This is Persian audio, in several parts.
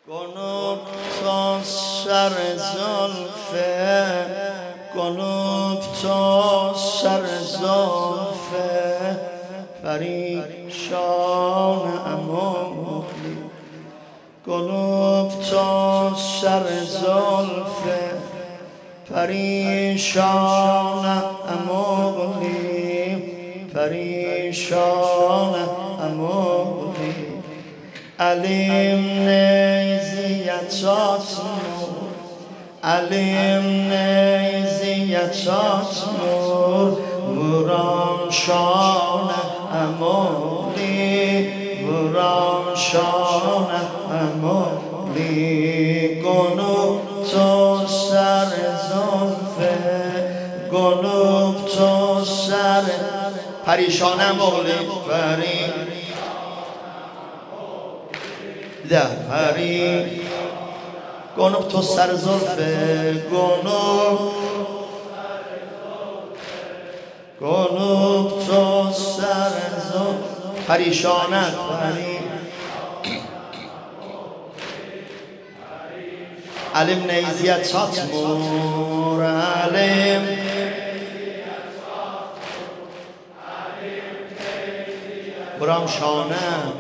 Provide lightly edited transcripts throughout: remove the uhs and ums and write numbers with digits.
گنوب تا سر زلفه گنوب تا سر زلفه پریشان امولی گنوب تا سر زلفه پریشان امولی پریشان امولی علیم نیزیتات نور علیم نیزیتات نور ورام شان امولی ورام شان امولی گنوب تو سر زلفه گنوب تو سر پریشان امولی پری گنوب تو سر زلفه گنوب تو سر زلفه پریشانت علم نیزیتات مور علم برام شانه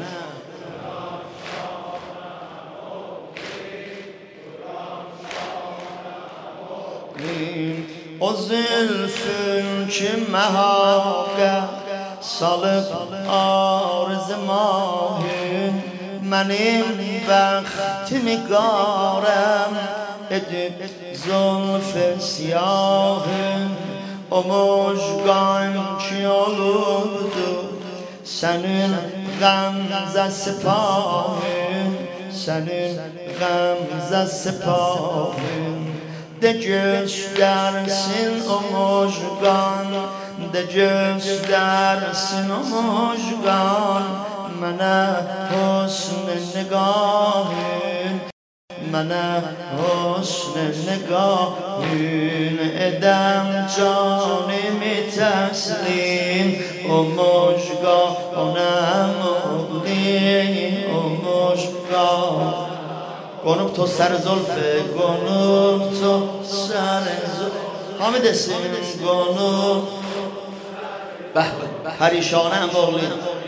o zülfün ki məhaqə salıb arz mahün mənim bəxtimi qarəm edib zülf-i siyahın o mujqan ki olubdu sənin qəmzə sipahın sənin qəmzə sipahın de göstersin o mujgan de göstersin o mujgan mənə husn nigahın mənə husn nigahın edəm canimi təslim o mujganəm o mujgan گنوب تو سر زلفه گنوب تو سر زلفه همه دستیم گنوب به پریشانه هم بغلی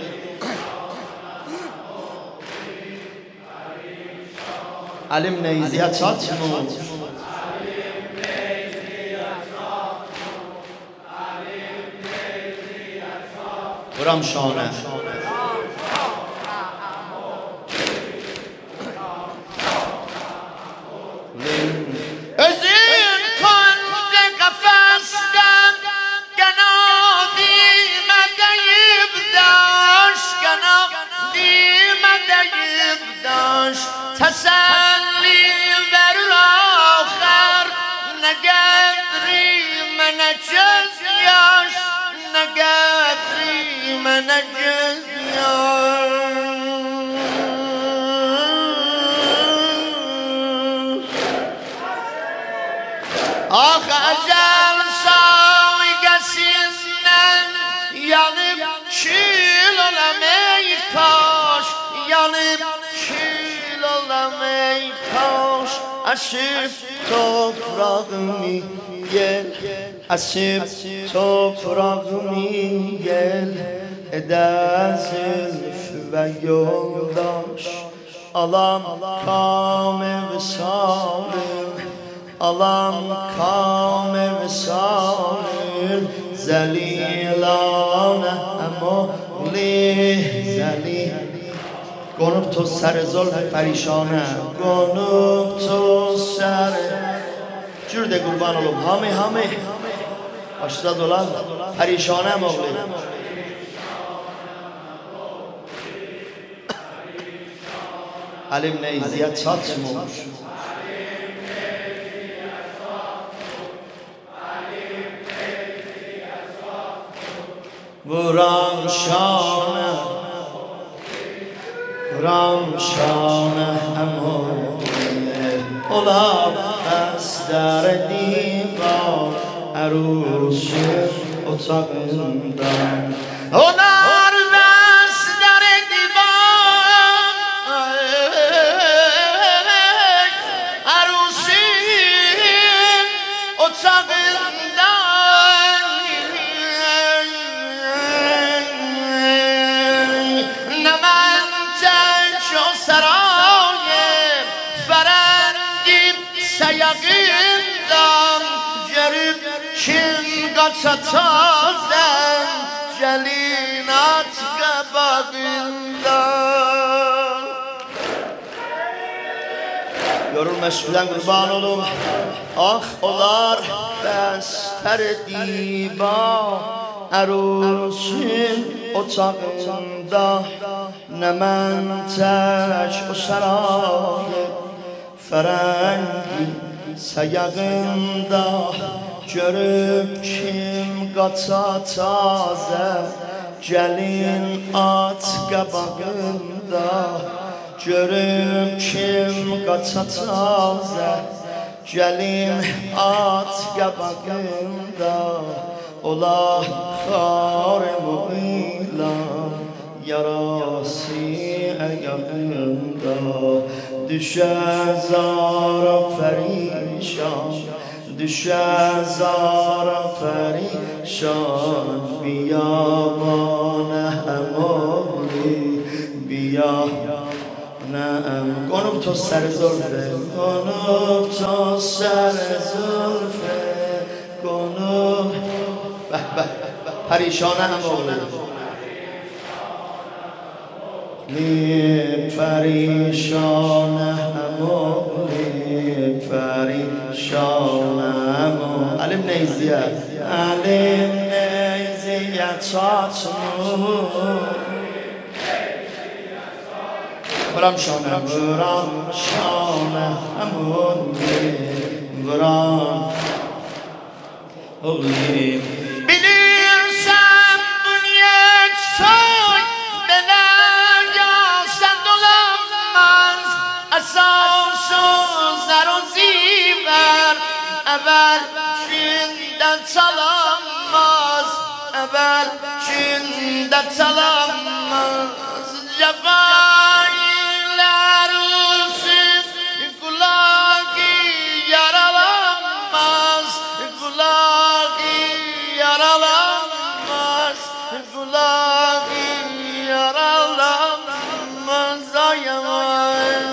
علم نیزیتات مون برام شانه Özün konca kafastan Kanadime deyip daş Kanadime deyip daş Teselli verir ahir Ne gedrime ne göz yaş Ne gedrime ne göz yaş Ah ecel saygısından yanıp kül olam ey kaş Yanıp kül olam ey kaş Aşıp toprağımı gel Aşıp toprağımı gel Eder zülf ve yoldaş Alam kâme ve sağır Alam kâme ve sağır Zelilane emoli zelil گنوب تو سر زلف پریشانه گنوب تو سر جور ده قربان olum همه başta dolan پریشانه مولی علم نیزیت satmıyor برام شانه امونه ola از در دیوار عروس otağından onar از در دیوار sayağından Görüp kim kaçatazem Gelin at kabağından Yorulma şükürden kurban olum. Ah olar bester diba Erusun otağında Ne men tek o sarayı Ferengi sayağında Görüp kim qaça taze Gelin at qabağında Görüp kim qaça taze Gelin at qabağında Ola xarımı ilə Yarası ayağında Düşer zara perişan Düşer zara perişan Biyabane emoli Biyabane em Konup to ser zülfe Konup to ser zülfe Konup Perişane emoli Li perişanım li perişanım Alim neyziye Alim neyziye çatmı Vuram şanım Vuram li Bilirsem bu niyet soy Esansızlar o ziver Evvel günden çalanmaz Evvel günden çalanmaz Cefailer ulsiz Kulağı yaralanmaz Kulağı yaralanmaz Kulağı yaralanmaz Ayaman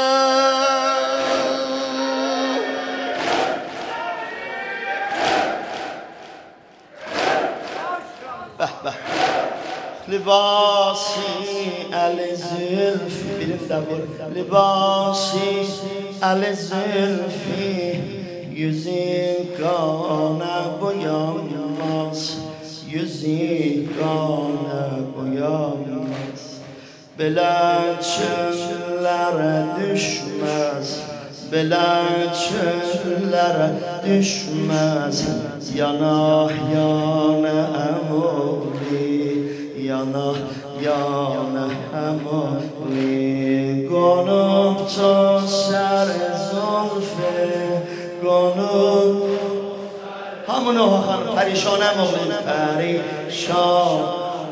Libasi el-zülfi Birinde bir Libasi el-zülfi Yüzü kana boyanmaz Yüzü kana boyanmaz Belə çöllere düşmez Belə çöllere düşmez Yana yana emoli Yana yana emoli Konup to ser zülfe Konup Hamını hakan perişan emoli Perişan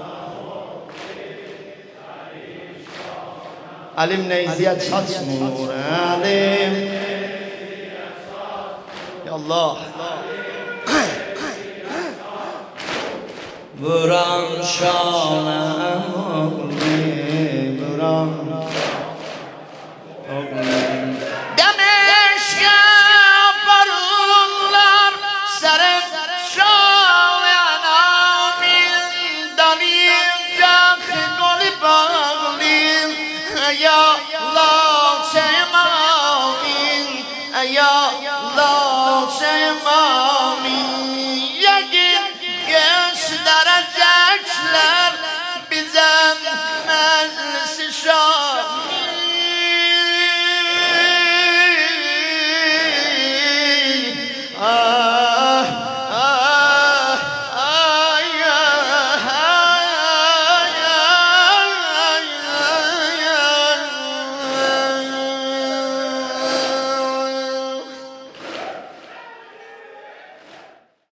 Alim neyziye çatmur Alim Ya Allah Vuran şanım